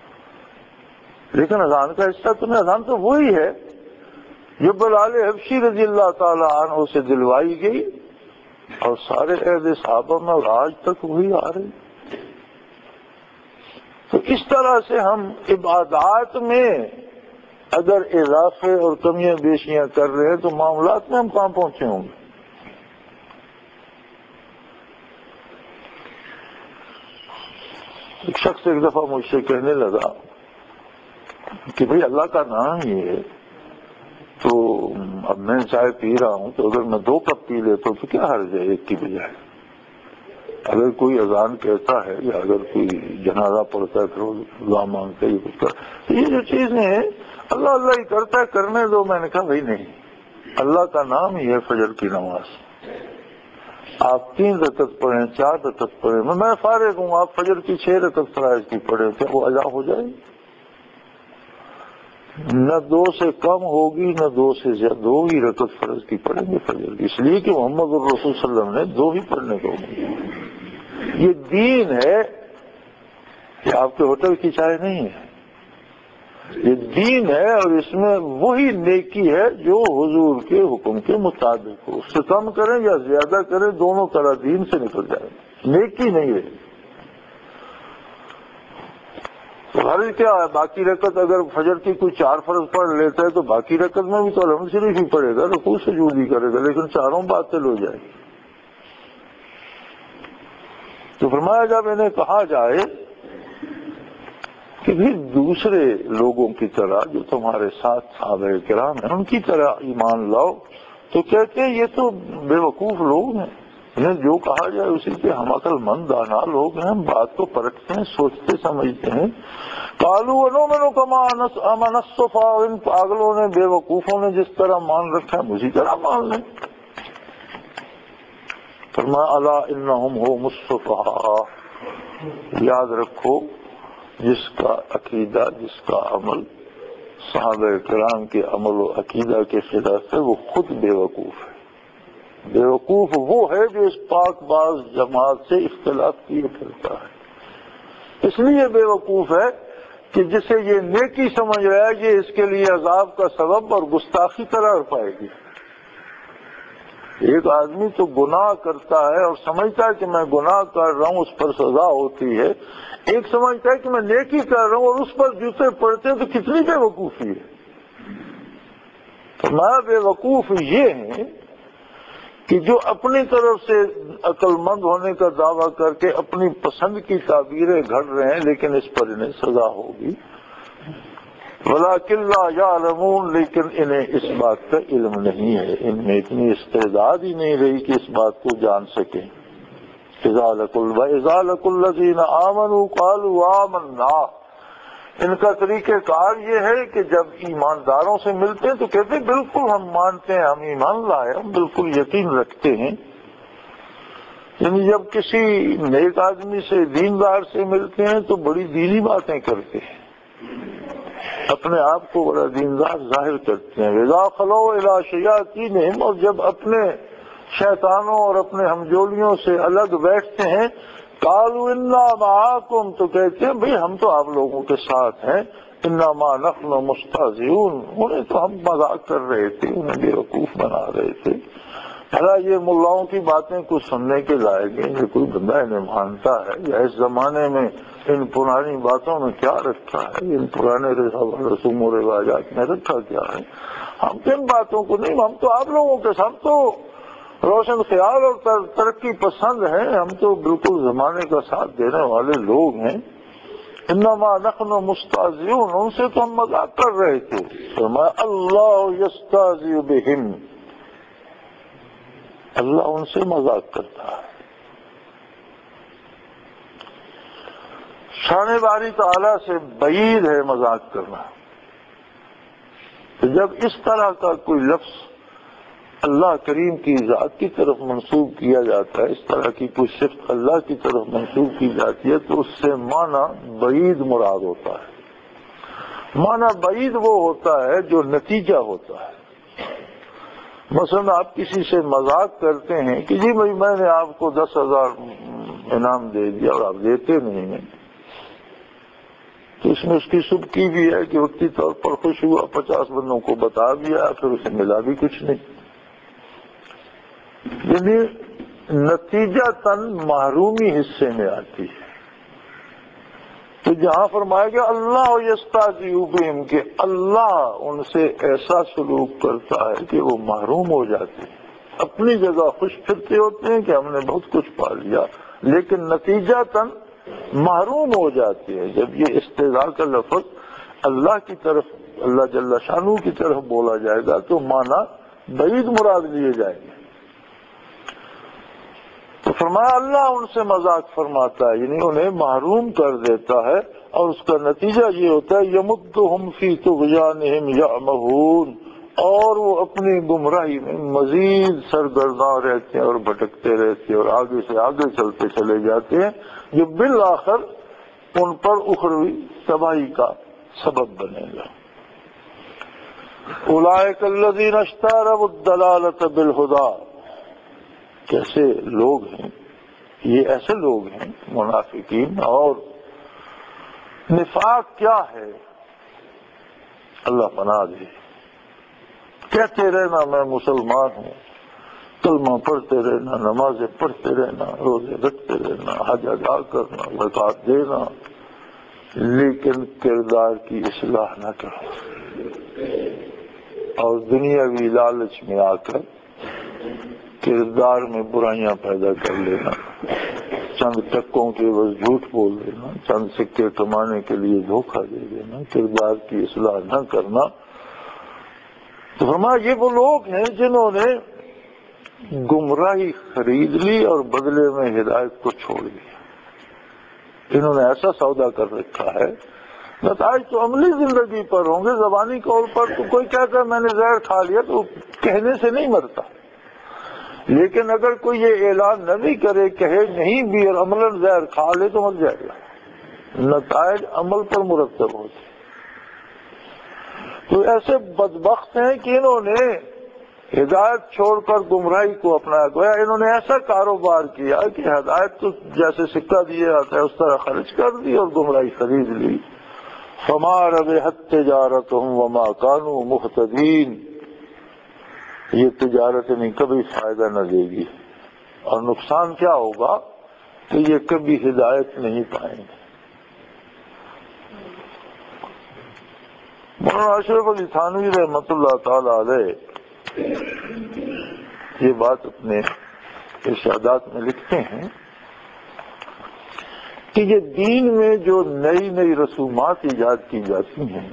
لیکن اذان کا حصہ تو نہیں۔ اذان تو وہی ہے جو بلال حبشی رضی اللہ تعالی عنہ سے دلوائی گئی اور سارے عہد صحابہ میں اور آج تک وہی آ رہی۔ تو اس طرح سے ہم عبادات میں اگر اضافے اور کمیاں بیشیاں کر رہے ہیں تو معاملات میں ہم کہاں پہنچے ہوں گے؟ ایک شخص ایک دفعہ مجھ سے کہنے لگا کہ بھئی اللہ کا نام ہی ہے، تو اب میں چائے پی رہا ہوں تو اگر میں دو کپ پی لیتا ہوں تو کیا حرج ہے ایک کی بجائے؟ اگر کوئی اذان کہتا ہے یا اگر کوئی جنازہ پڑھتا ہے پھر دعا مانگتا ہے، یہ کچھ کرتا، یہ جو چیزیں ہیں اللہ اللہ ہی کرتا ہے، کرنے دو۔ میں نے کہا بھائی نہیں، اللہ کا نام ہی ہے فجر کی نماز، آپ تین رکعت پڑھیں، چار رکعت پڑھیں، میں فارغ ہوں، آپ فجر کی چھ رکعت فرائض کی پڑھیں، کیا وہ ادا ہو جائے؟ نہ دو سے کم ہوگی نہ دو سے زیادہ، دو ہی رکعت فرض کی پڑھیں گے فجر کی، اس لیے کہ محمد الرسول صلی اللہ علیہ وسلم نے دو ہی پڑھنے کو۔ یہ دین ہے، یہ آپ کے ہوٹل کی چائے نہیں ہے، یہ دین ہے، اور اس میں وہی نیکی ہے جو حضور کے حکم کے مطابق ہو، اس سے کم کریں یا زیادہ کریں دونوں طرح دین سے نکل جائے، نیکی نہیں ہے۔ غرض کیا ہے، باقی رکعت اگر فجر کی کوئی چار فرض پڑھ لیتا ہے تو باقی رکعت میں بھی تو الحمد شریف ہی پڑھے گا، رکوع سجود ہی کرے گا، لیکن چاروں باطل ہو جائے گی۔ تو فرمایا جب انہیں کہا جائے کہ بھی دوسرے لوگوں کی طرح جو تمہارے ساتھ صحابہ کرام ہیں ان کی طرح ایمان لاؤ، تو کہتے ہیں یہ تو بے وقوف لوگ ہیں، انہیں جو کہا جائے اسی پہ ہم عقل مند دانا لوگ ہیں، ہم بات کو پرکھتے ہیں، سوچتے سمجھتے ہیں۔ قالوا ونؤمن كما آمن السفهاء، ان پاگلوں نے، بے وقوفوں نے جس طرح مان رکھا ہے اسی طرح مان لیں۔ فرمایا الا انهم هم السفهاء، یاد رکھو جس کا عقیدہ، جس کا عمل صحابہ کرام کے عمل و عقیدہ کے خلاف ہے وہ خود بے وقوف ہے۔ بے وقوف وہ ہے جو اس پاک باز جماعت سے اختلاف کیے پھرتا ہے، اس لیے بے وقوف ہے کہ جسے یہ نیکی سمجھ رہا ہے یہ اس کے لیے عذاب کا سبب اور گستاخی قرار پائے گی۔ ایک آدمی تو گناہ کرتا ہے اور سمجھتا ہے کہ میں گناہ کر رہا ہوں اس پر سزا ہوتی ہے، ایک سمجھتا ہے کہ میں نیکی کر رہا ہوں اور اس پر جوتے پڑتے ہیں، تو کتنی بے وقوفی ہے۔ تو میں بے وقوف یہ ہیں کہ جو اپنی طرف سے عقل مند ہونے کا دعویٰ کر کے اپنی پسند کی تعبیریں گھڑ رہے ہیں، لیکن اس پر انہیں سزا ہوگی۔ وَلَٰكِن لَّا يَعْلَمُونَ، لیکن انہیں اس بات کا علم نہیں ہے، ان میں اتنی استعداد ہی نہیں رہی کہ اس بات کو جان سکیں۔ اِذَا لَقُوا الَّذِينَ آمَنُوا قَالُوا آمَنَّا، ان کا طریقہ کار یہ ہے کہ جب ایمانداروں سے ملتے ہیں تو کہتے ہیں بالکل ہم مانتے ہیں، ہم ایمان لائے، ہم بالکل یقین رکھتے ہیں۔ یعنی جب کسی نیک آدمی سے، دیندار سے ملتے ہیں تو بڑی دینی باتیں کرتے ہیں، اپنے آپ کو بڑا دیندار ظاہر کرتے ہیں۔ اذا خلوا الی شیاطینہم، اور جب اپنے شیطانوں اور اپنے ہمجولیوں سے الگ بیٹھتے ہیں، قالوا انا معاکم، تو کہتے ہیں بھئی ہم تو آپ لوگوں کے ساتھ ہیں، انما نحن مستہزئون، انہیں تو ہم مذاق کر رہے تھے، انہیں بیوقوف بنا رہے تھے۔ بھلا یہ ملاؤں کی باتیں کچھ سننے کے لائق ہیں؟ یہ کوئی بندہ انہیں مانتا ہے؟ یا اس زمانے میں ان پرانی باتوں میں کیا رکھا ہے؟ ان پرانے رسوم و رواجات میں رکھا کیا ہے؟ ہم کن باتوں کو نہیں، ہم تو آپ لوگوں کے سب تو روشن خیال اور ترقی پسند ہیں، ہم تو بالکل زمانے کا ساتھ دینے والے لوگ ہیں۔ انما نحن مستہزئون، ان سے تو ہم مذاق کر رہے تھے۔ فرمایا اللہ یستہزئ بہم، اللہ ان سے مذاق کرتا ہے۔ شان باری تعالیٰ سے بعید ہے مذاق کرنا۔ تو جب اس طرح کا کوئی لفظ اللہ کریم کی ذات کی طرف منسوب کیا جاتا ہے، اس طرح کی کوئی صفت اللہ کی طرف منسوب کی جاتی ہے، تو اس سے معنی بعید مراد ہوتا ہے۔ معنی بعید وہ ہوتا ہے جو نتیجہ ہوتا ہے۔ مثلا آپ کسی سے مذاق کرتے ہیں کہ جی بھائی میں نے آپ کو دس ہزار انعام دے دیا اور آپ دیتے نہیں ہیں، تو اس میں اس کی سبکی بھی ہے کہ وقتی طور پر خوش ہوا، پچاس بندوں کو بتا دیا، پھر اسے ملا بھی کچھ نہیں۔ یعنی نتیجہ تن محرومی حصے میں آتی ہے۔ تو جہاں فرمایا گیا اللہ یستہزئ بہم، کہ اللہ ان سے ایسا سلوک کرتا ہے کہ وہ محروم ہو جاتے ہیں، اپنی جگہ خوش پھرتے ہوتے ہیں کہ ہم نے بہت کچھ پا لیا، لیکن نتیجہ تن محروم ہو جاتے ہیں۔ جب یہ استہزاء کا لفظ اللہ کی طرف، اللہ جل شانہ کی طرف بولا جائے گا تو معنی بعید مراد لیے جائیں گے۔ تو فرمایا اللہ ان سے مذاق فرماتا ہے، یعنی انہیں محروم کر دیتا ہے، اور اس کا نتیجہ یہ ہوتا ہے یمدہم فی طغیانہم یعمہون، اور وہ اپنی گمراہی میں مزید سرگرداں رہتے ہیں اور بھٹکتے رہتے ہیں اور آگے سے آگے چلتے چلے جاتے ہیں، جو بالآخر ان پر اخروی تباہی کا سبب بنے گا۔ اولئک الذین اشتروا الضلالۃ بالہدی، کیسے لوگ ہیں یہ؟ ایسے لوگ ہیں منافقین۔ اور نفاق کیا ہے؟ اللہ پناہ دے، کہتے رہنا میں مسلمان ہوں، کلمہ پڑھتے رہنا، نمازیں پڑھتے رہنا، روزے رکھتے رہنا، حج ادا کرنا، زکوٰۃ دینا، لیکن کردار کی اصلاح نہ کرنا، اور دنیاوی لالچ میں آ کر کردار میں برائیاں پیدا کر لینا، چند ٹکوں کے بس جھوٹ بول دینا، چند سکے کمانے کے لیے دھوکہ دے دینا، کردار کی اصلاح نہ کرنا۔ تو فرمایا یہ وہ لوگ ہیں جنہوں نے گمراہی خرید لی اور بدلے میں ہدایت کو چھوڑ دیا۔ انہوں نے ایسا سودا کر رکھا ہے، نتائج تو عملی زندگی پر ہوں گے، زبانی طور پر تو کوئی کہتا ہے میں نے زہر کھا لیا تو کہنے سے نہیں مرتا، لیکن اگر کوئی یہ اعلان نہ بھی کرے، کہے نہیں بھی اور عملاً زہر کھا لے تو مر جائے گا۔ نتائج عمل پر مرتب ہوتے۔ تو ایسے بدبخت ہیں کہ انہوں نے ہدایت چھوڑ کر گمراہی کو اپنایا، گویا انہوں نے ایسا کاروبار کیا کہ ہدایت تو جیسے سکہ دیا جاتا ہے اس طرح خرچ کر دی اور گمراہی خرید لی۔ فما ربحت تجارتهم وما كانوا مهتدين، یہ تجارت نہیں کبھی فائدہ نہ دے گی، اور نقصان کیا ہوگا کہ یہ کبھی ہدایت نہیں پائیں گے۔ مولانا اشرف علی تھانوی رحمۃ اللہ تعالی علیہ یہ بات اپنے ارشادات میں لکھتے ہیں کہ یہ دین میں جو نئی نئی رسومات ایجاد کی جاتی ہیں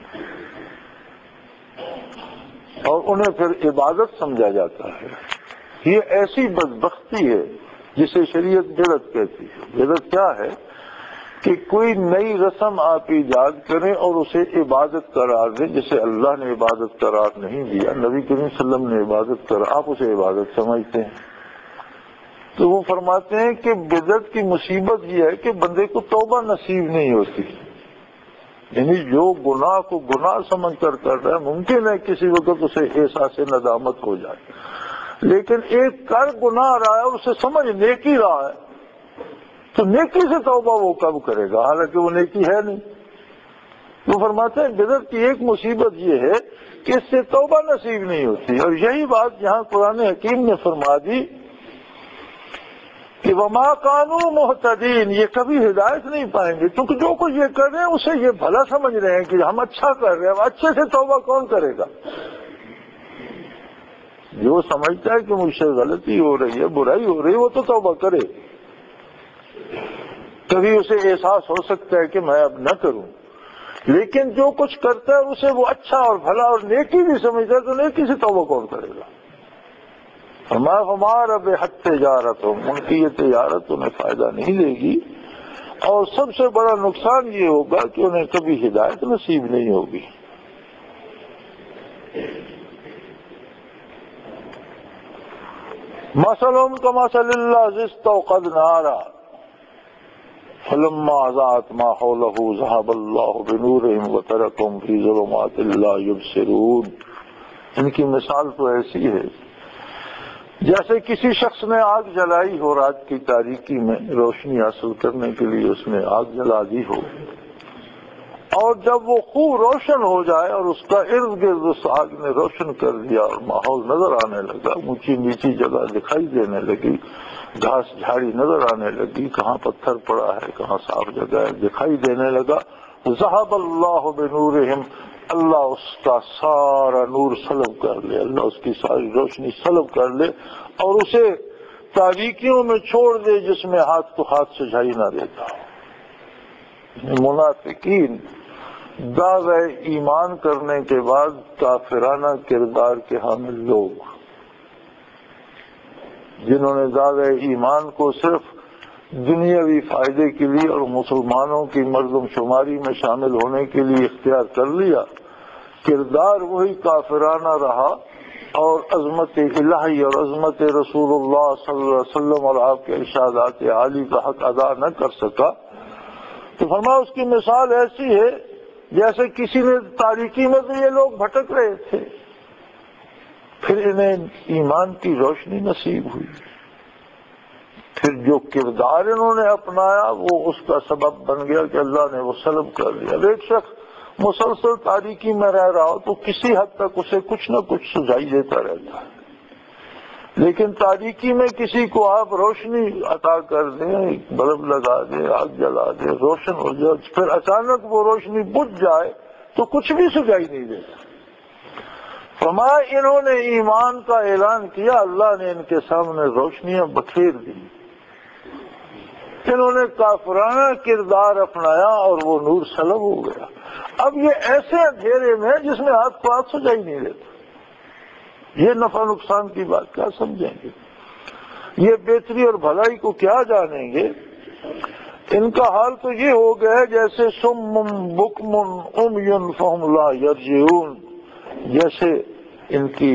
اور انہیں پھر عبادت سمجھا جاتا ہے، یہ ایسی بدبختی ہے جسے شریعت بدعت کہتی ہے۔ بدعت کیا ہے کہ کوئی نئی رسم آپ ایجاد کریں اور اسے عبادت قرار دیں، جسے اللہ نے عبادت قرار نہیں دیا، نبی کریم صلی اللہ علیہ وسلم نے عبادت قرار، آپ اسے عبادت سمجھتے ہیں۔ تو وہ فرماتے ہیں کہ بدعت کی مصیبت یہ ہے کہ بندے کو توبہ نصیب نہیں ہوتی، یعنی جو گناہ کو گناہ سمجھ کر کر رہا ہے ممکن ہے کسی وقت اسے احساس ندامت ہو جائے، لیکن ایک کر گناہ رہا ہے اسے سمجھ نیکی رہا ہے، تو نیکی سے توبہ وہ کب کرے گا حالانکہ وہ نیکی ہے نہیں؟ وہ فرماتے ہیں بدعت کی ایک مصیبت یہ ہے کہ اس سے توبہ نصیب نہیں ہوتی، اور یہی بات یہاں قرآن حکیم نے فرما دی کہ وما کانوا مہتدین، یہ کبھی ہدایت نہیں پائیں گے، کیونکہ جو کچھ یہ کر رہے ہیں اسے یہ بھلا سمجھ رہے ہیں کہ ہم اچھا کر رہے ہیں، اچھے سے توبہ کون کرے گا؟ جو سمجھتا ہے کہ مجھ سے غلطی ہو رہی ہے، برائی ہو رہی ہے، وہ تو توبہ کرے۔ کبھی اسے احساس ہو سکتا ہے کہ میں اب نہ کروں، لیکن جو کچھ کرتا ہے اسے وہ اچھا اور بھلا اور نیکی بھی سمجھتا ہے، تو نیکی سے توبہ کون کرے گا؟ فرمایا ہمارا بے حد تجارت ہو، ان کی یہ تجارت انہیں فائدہ نہیں دے گی، اور سب سے بڑا نقصان یہ ہوگا کہ انہیں کبھی ہدایت نصیب نہیں ہوگی۔ مثلهم كمثل الذي استوقد نارا فلما أضاءت ما حوله ذهب الله بنورهم وتركهم في ظلمات لا يبصرون۔ ان کی مثال تو ایسی ہے جیسے کسی شخص نے آگ جلائی ہو، رات کی تاریکی میں روشنی حاصل کرنے کے لیے اس نے آگ جلا دی ہو، اور جب وہ خوب روشن ہو جائے اور اس کا ارد گرد اس آگ نے روشن کر دیا اور ماحول نظر آنے لگا، اونچی نیچی جگہ دکھائی دینے لگی، گھاس جھاڑی نظر آنے لگی، کہاں پتھر پڑا ہے کہاں صاف جگہ ہے دکھائی دینے لگا، ذہب اللہ بنورہم، اللہ اس کا سارا نور سلب کر لے، اللہ اس کی ساری روشنی سلب کر لے اور اسے تاریکیوں میں چھوڑ دے جس میں ہاتھ کو ہاتھ سے جھائی نہ دیتا۔ منافقین دعوی ایمان کرنے کے بعد کافرانہ کردار کے حامل لوگ، جنہوں نے دعوی ایمان کو صرف دنیاوی فائدے کے لیے اور مسلمانوں کی مردم شماری میں شامل ہونے کے لیے اختیار کر لیا، کردار وہی کافرانہ رہا اور عظمت الہی اور عظمت رسول اللہ صلی اللہ علیہ وسلم اور آپ کے ارشادات عالی کا حق ادا نہ کر سکا، تو فرمایا اس کی مثال ایسی ہے جیسے کسی نے تاریکی میں تو یہ لوگ بھٹک رہے تھے، پھر انہیں ایمان کی روشنی نصیب ہوئی، پھر جو کردار انہوں نے اپنایا وہ اس کا سبب بن گیا کہ اللہ نے وہ سلب کر دیا۔ ایک شخص مسلسل تاریکی میں رہ رہا ہو تو کسی حد تک اسے کچھ نہ کچھ سجائی دیتا رہتا ہے، لیکن تاریکی میں کسی کو آپ روشنی عطا کر دیں، بلب لگا دیں، آگ جلا دیں، روشن ہو جائے، پھر اچانک وہ روشنی بجھ جائے تو کچھ بھی سجائی نہیں دیتا۔ فرمایا انہوں نے ایمان کا اعلان کیا، اللہ نے ان کے سامنے روشنیاں بکھیر دی، انہوں نے کافرانہ کردار اپنایا اور وہ نور سلب ہو گیا۔ اب یہ ایسے اندھیرے میں جس میں ہاتھ کو ہاتھ سجائی نہیں دیتا، یہ نفع نقصان کی بات کیا سمجھیں گے؟ یہ بہتری اور بھلائی کو کیا جانیں گے؟ ان کا حال تو یہ ہو گیا ہے جیسے سم بکم عمی فہم لا یرجعون، جیسے ان کی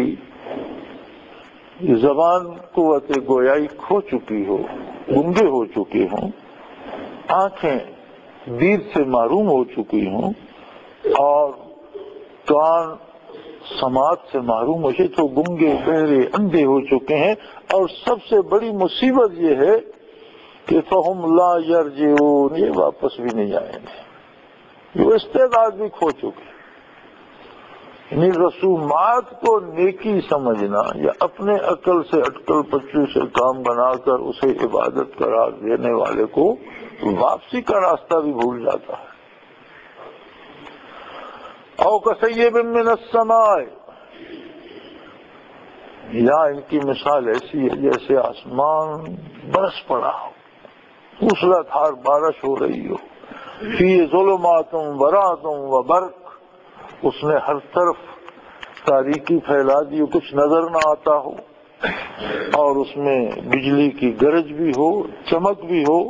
زبان قوت گویائی کھو چکی ہو، گنگے ہو چکے ہوں، آنکھیں دید سے معروم ہو چکی ہوں اور کان سماعت سے محروم ہو چکے، تو گنگے بہرے اندھے ہو چکے ہیں، اور سب سے بڑی مصیبت یہ ہے کہ فہم لا یرجعون، یہ واپس بھی نہیں آئیں گے، وہ استعداد بھی کھو چکے۔ یعنی رسومات کو نیکی سمجھنا یا اپنے عقل سے اٹکل پچو سے کام بنا کر اسے عبادت قرار دینے والے کو واپسی کا راستہ بھی بھول جاتا ہے۔ او کصیب من السماء، یا ان کی مثال ایسی ہے جیسے آسمان برس پڑا ہو، موسلا دھار بارش ہو رہی ہو، فی ظلمات ورعد وبرق، اس نے ہر طرف تاریکی پھیلا دی، کچھ نظر نہ آتا ہو، اور اس میں بجلی کی گرج بھی ہو، چمک بھی ہو۔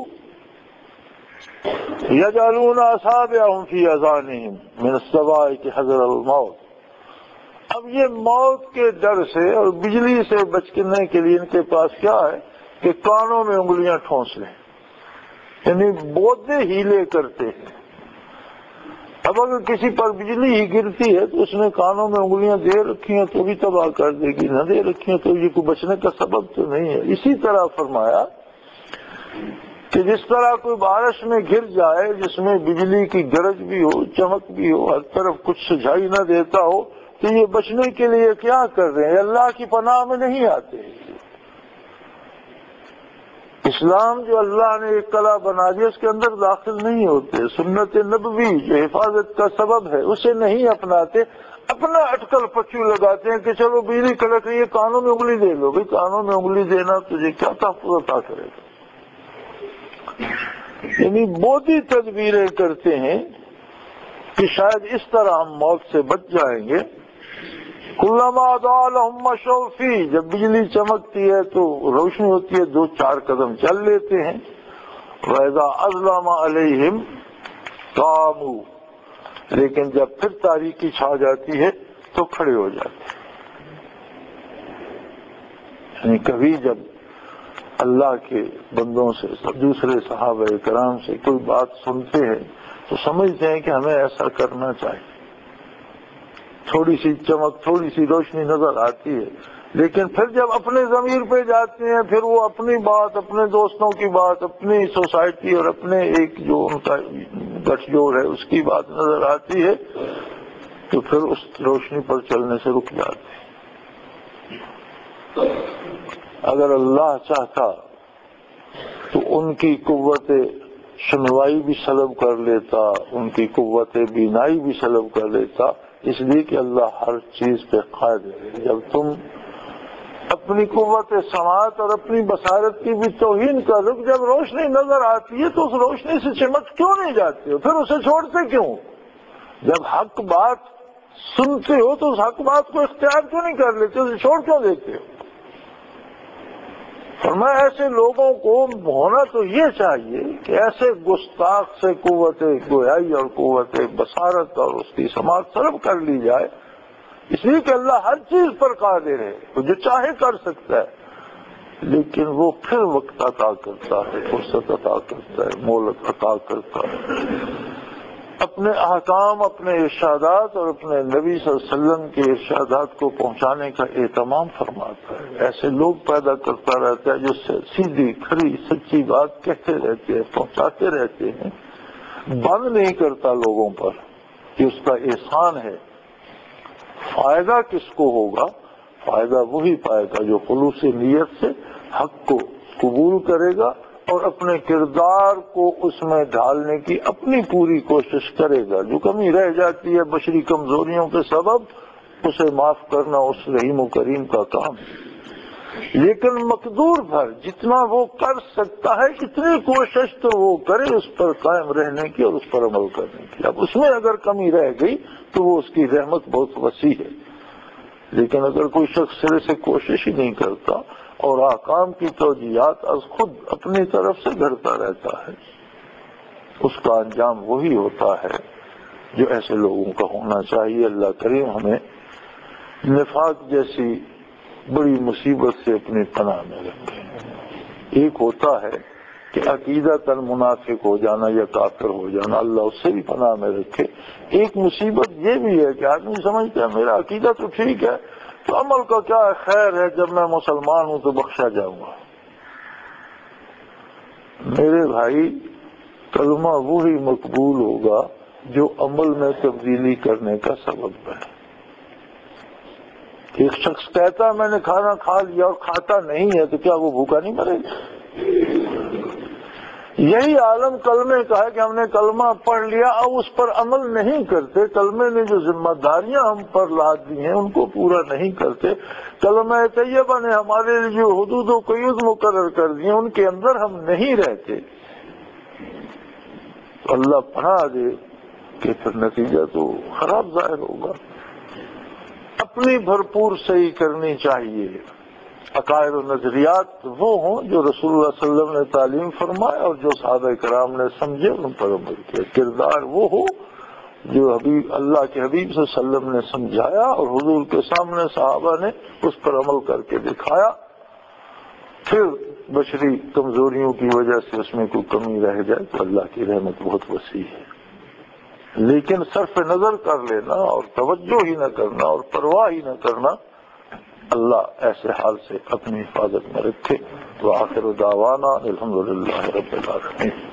یجعلون اصابعهم فی اذانہم من الصواعق حذر الموت، اب یہ موت کے ڈر سے اور بجلی سے بچنے کے لیے ان کے پاس کیا ہے کہ کانوں میں انگلیاں ٹھونس لیں، یعنی بودے ہیلے کرتے ہیں۔ اب اگر کسی پر بجلی ہی گرتی ہے تو اس نے کانوں میں انگلیاں دے رکھی ہیں تو بھی تباہ کر دے گی، نہ دے رکھی ہیں تو یہ کوئی بچنے کا سبب تو نہیں ہے۔ اسی طرح فرمایا کہ جس طرح کوئی بارش میں گر جائے جس میں بجلی کی گرج بھی ہو، چمک بھی ہو، ہر طرف کچھ سجھائی نہ دیتا ہو، تو یہ بچنے کے لیے کیا کر رہے ہیں؟ اللہ کی پناہ میں نہیں آتے۔ اسلام جو اللہ نے ایک کلا بنا دیا اس کے اندر داخل نہیں ہوتے، سنت نبوی جو حفاظت کا سبب ہے اسے نہیں اپناتے، اپنا اٹکل پچو لگاتے ہیں کہ چلو بجلی کڑک رہی ہے کانوں میں انگلی دے لو۔ بھائی کانوں میں انگلی دینا تجھے کیا تحفظ عطا کرے گا؟ یعنی مودی تدبیریں کرتے ہیں کہ شاید اس طرح ہم موت سے بچ جائیں گے۔ کلما اضاء لهم مشوا فیہ، جب بجلی چمکتی ہے تو روشنی ہوتی ہے دو چار قدم چل لیتے ہیں۔ وَإِذَا أَظْلَمَ عَلَيْهِمْ قَامُوا، لیکن جب پھر تاریکی چھا جاتی ہے تو کھڑے ہو جاتے ہیں۔ یعنی کبھی جب اللہ کے بندوں سے دوسرے صحابہ کرام سے کوئی بات سنتے ہیں تو سمجھتے ہیں کہ ہمیں ایسا کرنا چاہیے، تھوڑی سی چمک تھوڑی سی روشنی نظر آتی ہے، لیکن پھر جب اپنے ضمیر پہ جاتے ہیں پھر وہ اپنی بات، اپنے دوستوں کی بات، اپنی سوسائٹی اور اپنے ایک جو ان کا گٹھ جوڑ ہے اس کی بات نظر آتی ہے تو پھر اس روشنی پر چلنے سے رک جاتے ہیں۔ اگر اللہ چاہتا تو ان کی قوت سنوائی بھی سلب کر لیتا، ان کی قوت بینائی بھی سلب کر لیتا، اس لیے کہ اللہ ہر چیز پہ قادر ہے۔ جب تم اپنی قوت سماعت اور اپنی بصارت کی بھی توہین کر رہے، جب روشنی نظر آتی ہے تو اس روشنی سے چمک کیوں نہیں جاتے ہو؟ پھر اسے چھوڑتے کیوں؟ جب حق بات سنتے ہو تو اس حق بات کو اختیار کیوں نہیں کر لیتے، اسے چھوڑ کیوں دیتے ہو؟ فرمایا ایسے لوگوں کو ہونا تو یہ چاہیے کہ ایسے گستاخ سے قوت گویائی اور قوت بصارت اور اس کی سماعت طلب کر لی جائے، اس لیے کہ اللہ ہر چیز پر قادر ہے، وہ جو چاہے کر سکتا ہے، لیکن وہ پھر وقت عطا کرتا ہے، فرصت عطا کرتا ہے، مہلت عطا کرتا ہے، اپنے احکام، اپنے ارشادات اور اپنے نبی صلی اللہ علیہ وسلم کے ارشادات کو پہنچانے کا اہتمام فرماتا ہے۔ ایسے لوگ پیدا کرتا رہتا ہے جو سیدھی کھری سچی بات کہتے رہتے ہیں، پہنچاتے رہتے ہیں، بند نہیں کرتا لوگوں پر کہ اس کا احسان ہے۔ فائدہ کس کو ہوگا؟ فائدہ وہی پائے گا جو خلوص نیت سے حق کو قبول کرے گا اور اپنے کردار کو اس میں ڈھالنے کی اپنی پوری کوشش کرے گا۔ جو کمی رہ جاتی ہے بشری کمزوریوں کے سبب اسے معاف کرنا اس رحیم و کریم کا کام ہے، لیکن مقدور بھر جتنا وہ کر سکتا ہے اتنی کوشش تو وہ کرے اس پر قائم رہنے کی اور اس پر عمل کرنے کی۔ اب اس میں اگر کمی رہ گئی تو وہ اس کی رحمت بہت وسیع ہے، لیکن اگر کوئی شخص سرے سے کوشش ہی نہیں کرتا اور احکام کی توجیہات از خود اپنی طرف سے گھڑتا رہتا ہے، اس کا انجام وہی ہوتا ہے جو ایسے لوگوں کا ہونا چاہیے۔ اللہ کریم ہمیں نفاق جیسی بڑی مصیبت سے اپنی پناہ میں رکھے۔ ایک ہوتا ہے کہ عقیدہ تن منافق ہو جانا یا کافر ہو جانا، اللہ اس سے بھی پناہ میں رکھے۔ ایک مصیبت یہ بھی ہے کہ آدمی سمجھتا ہے میرا عقیدہ تو ٹھیک ہے تو عمل کا کیا خیر ہے، جب میں مسلمان ہوں تو بخشا جاؤں گا۔ میرے بھائی کلمہ وہی مقبول ہوگا جو عمل میں تبدیلی کرنے کا سبب بنے۔ ایک شخص کہتا ہے میں نے کھانا کھا لیا اور کھاتا نہیں ہے تو کیا وہ بھوکا نہیں مرے گا؟ یہی عالم کلمے کا ہے کہ ہم نے کلمہ پڑھ لیا اب اس پر عمل نہیں کرتے، کلمے نے جو ذمہ داریاں ہم پر لاد دی ہیں ان کو پورا نہیں کرتے، کلمہ طیبہ نے ہمارے لیے جو حدود و قیود مقرر کر دی ہیں ان کے اندر ہم نہیں رہتے، تو اللہ پناہ دے کہ پھر نتیجہ تو خراب ظاہر ہوگا۔ اپنی بھرپور صحیح کرنی چاہیے، عقائد و نظریات وہ ہوں جو رسول اللہ صلی اللہ علیہ وسلم نے تعلیم فرمائے اور جو صحابہ کرام نے سمجھے ان پر عمل کیا، کردار وہ ہو جو حبیب اللہ کے حبیب صلی اللہ علیہ وسلم نے سمجھایا اور حضور کے سامنے صحابہ نے اس پر عمل کر کے دکھایا۔ پھر بشری کمزوریوں کی وجہ سے اس میں کوئی کمی رہ جائے تو اللہ کی رحمت بہت وسیع ہے۔ لیکن صرف نظر کر لینا اور توجہ ہی نہ کرنا اور پرواہ ہی نہ کرنا، اللہ ایسے حال سے اپنی حفاظت میں رکھے۔ وآخر دعوانا الحمدللہ رب العالمین۔